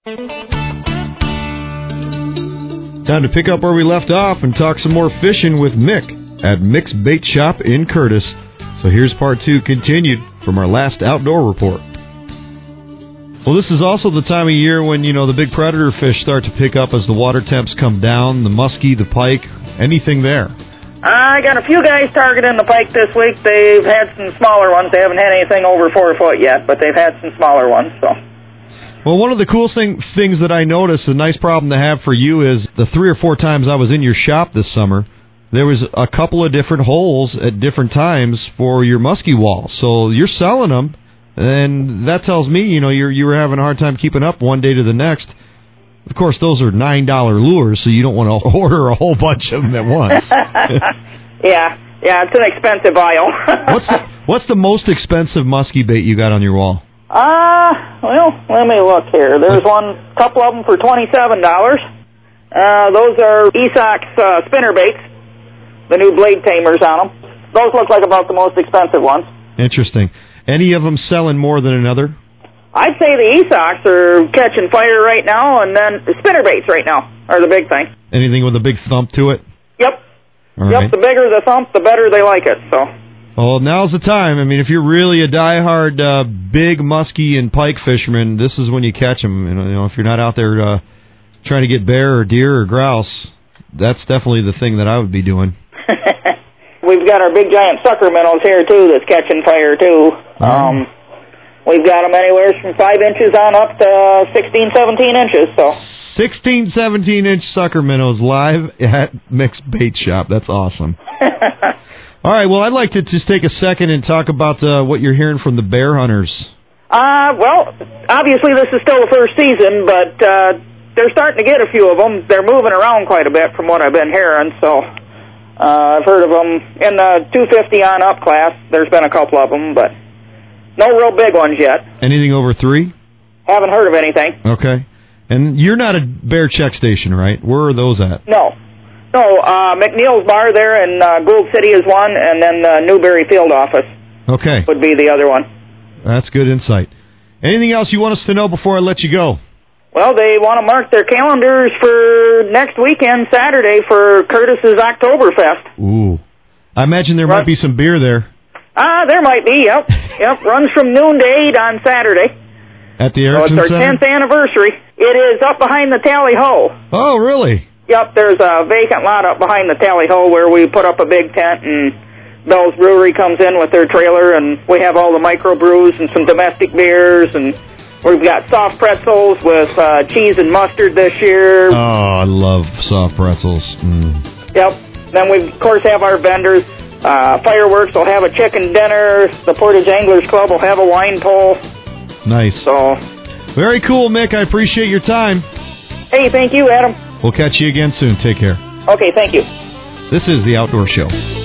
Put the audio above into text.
Time to pick up where we left off and talk some more fishing with Mick at Mick's Bait Shop in Curtis. So here's part 2 continued from our last outdoor report. Well, this is also the time of year when, the big predator fish start to pick up as the water temps come down, the muskie, the pike, anything there. I got a few guys targeting the pike this week. They've had some smaller ones. They haven't had anything over 4 foot yet, but they've had some smaller ones, so... Well, one of the cool things that I noticed, a nice problem to have for you, is the 3 or 4 times I was in your shop this summer, there was a couple of different holes at different times for your muskie walls. So you're selling them, and that tells me, you were having a hard time keeping up one day to the next. Of course, those are $9 lures, so you don't want to order a whole bunch of them at once. Yeah, it's an expensive aisle. What's the most expensive muskie bait you got on your wall? Well, let me look here. There's couple of them for $27. Those are Esox spinner baits, the new blade tamers on them. Those look like about the most expensive ones. Interesting. Any of them selling more than another? I'd say the Esox are catching fire right now, and then the spinner baits right now are the big thing. Anything with a big thump to it? Yep. All yep, right. The bigger the thump, the better they like it, so... Well, now's the time. I mean, if you're really a diehard big muskie and pike fisherman, this is when you catch them. If you're not out there trying to get bear or deer or grouse, that's definitely the thing that I would be doing. We've got our big giant sucker minnows here, too, that's catching fire, too. We've got them anywhere from 5 inches on up to 16, 17 inches, so... 16, 17-inch sucker minnows live at Mick's Bait Shop. That's awesome. All right, well, I'd like to just take a second and talk about what you're hearing from the bear hunters. Well, obviously this is still the first season, but they're starting to get a few of them. They're moving around quite a bit from what I've been hearing, so I've heard of them in the 250 on up class. There's been a couple of them, but no real big ones yet. Anything over 3? Haven't heard of anything. Okay. And you're not a bear check station, right? Where are those at? No, McNeil's Bar there in Gould City is one, and then the Newberry Field Office would be the other one. That's good insight. Anything else you want us to know before I let you go? Well, they want to mark their calendars for next weekend, Saturday, for Curtis's Oktoberfest. Ooh. I imagine there might be some beer there. There might be, yep. Runs from noon to 8 on Saturday. At the Erickson Center? It's our 10th anniversary. It is up behind the Tally Ho. Oh, really? Yep, there's a vacant lot up behind the Tally Ho where we put up a big tent, and Bell's Brewery comes in with their trailer, and we have all the microbrews and some domestic beers, and we've got soft pretzels with cheese and mustard this year. Oh, I love soft pretzels. Yep. Then we, of course, have our vendors. Fireworks will have a chicken dinner. The Portage Anglers Club will have a wine pull. Nice. So, very cool, Mick. I appreciate your time. Hey, thank you, Adam. We'll catch you again soon. Take care. Okay, thank you. This is The Outdoor Show.